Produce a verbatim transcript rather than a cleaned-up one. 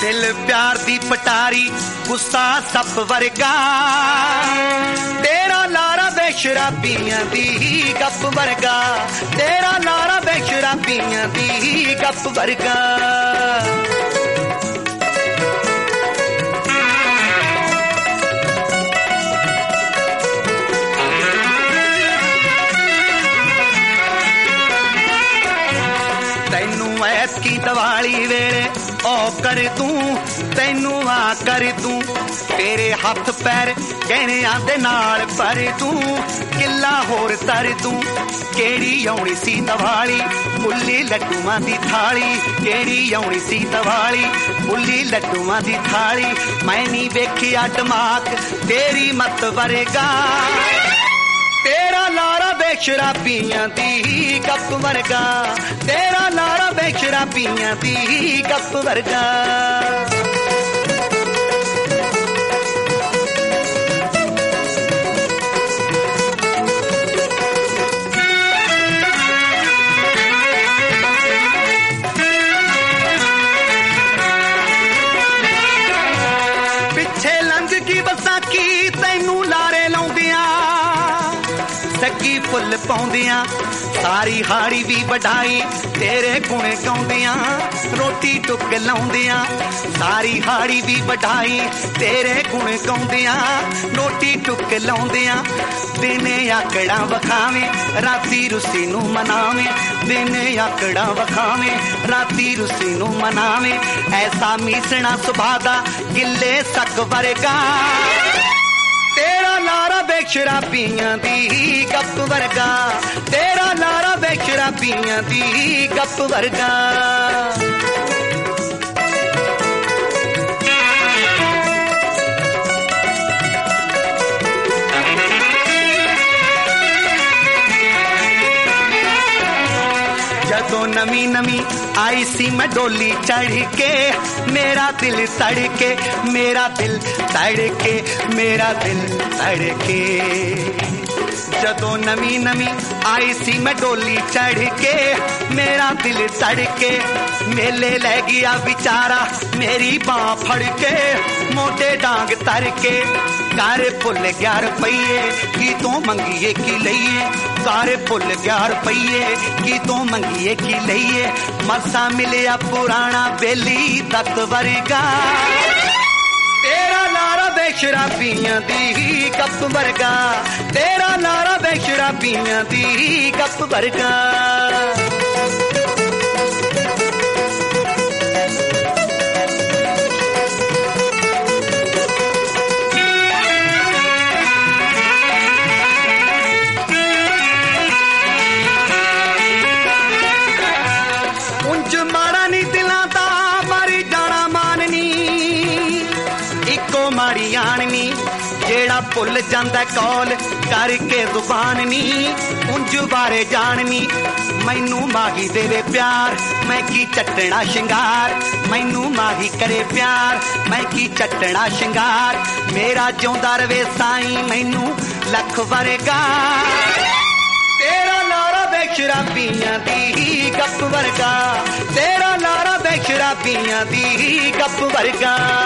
दिल प्यार दी पटारी गुस्सा सप वर्गा तेरा लारा बेशराबियां दी गप वर्गा तेरा लारा बेशराबियां दी गप वर्गा की दिवाली वेले ओ कर तू तैनू आ कर तू तेरे हथ पैर गहनियां दे नाल पर तू किला होर तर तू केड़ी आउणी सी दिवाली बुल्ली लड्डूआं दी थाली केड़ी आउणी सी दिवाली बुल्ली लड्डूआं दी थाली मैं नी वेखिया दिमाग तेरी मत वरगा तेरा लारा बेशराबियां दी गप वर्गा तेरा लारा बेशराबियां दी गप वर्गा पिछे लंघ की बसाकी तैनू लारे लाउंदियां सगी फुल पाउंदियां सारी हाड़ी भी बढ़ाई तेरे गुण गाउंदियां रोटी टुक लाउंदियां सारी हाड़ी भी बढ़ाई तेरे गुण गाउंदियां रोटी टुक लाउंदियां दिने आकड़ा वखावे राती रुसी नू मनावे दिने आकड़ा वखावे राती रुसी नू मनावे ऐसा मीसना सुभाऽ दा गिले सक वर्गा तेरा लारा बेशराबियां दी गप वर्गा तेरा लारा बेशराबियां दी गप वर्गा जदों नमी नमी आई सी मैं डोली चढ़ के मेरा दिल तड़के मेरा दिल तड़के मेरा दिल तड़के जदों नमी नमी आई सी मैं डोली चढ़ के मेरा दिल तड़के मेले लै गया बेचारा मेरी बांह फड़ के मोटे डांग तर के सारे भुल गया रुपये की तो मंगिए की लईए सारे भुल गया रुपये की तो मंगिए की लईए मसा मिलिया पुराना बेली तक वर्गा तेरा लारा बेशराबियां दी गप वर्गा तेरा लारा बेशराबियां दी गप वर्गा जेड़ा भुल जांदा कौल करके जुबान नी उंज बारे जाननी मैनू माही देवे प्यार मैं की चटना शिंगार मैनू माही करे प्यार मैं की चटना शिंगार मेरा जिउंदा रवे साईं मैनू लख वर्गा तेरा लारा बेशराबियां दी गप वर्गा तेरा लारा बेशराबियां दी गप वर्गा